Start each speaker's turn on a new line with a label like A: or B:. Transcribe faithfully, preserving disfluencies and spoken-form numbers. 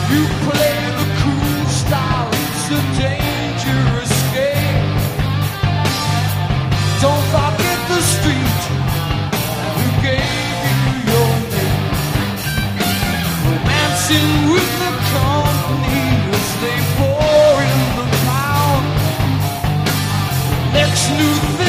A: You play the cool style, it's a dangerous game. Don't forget the street who gave you your name. Romancing with the company as they pour in the pound. Next new thing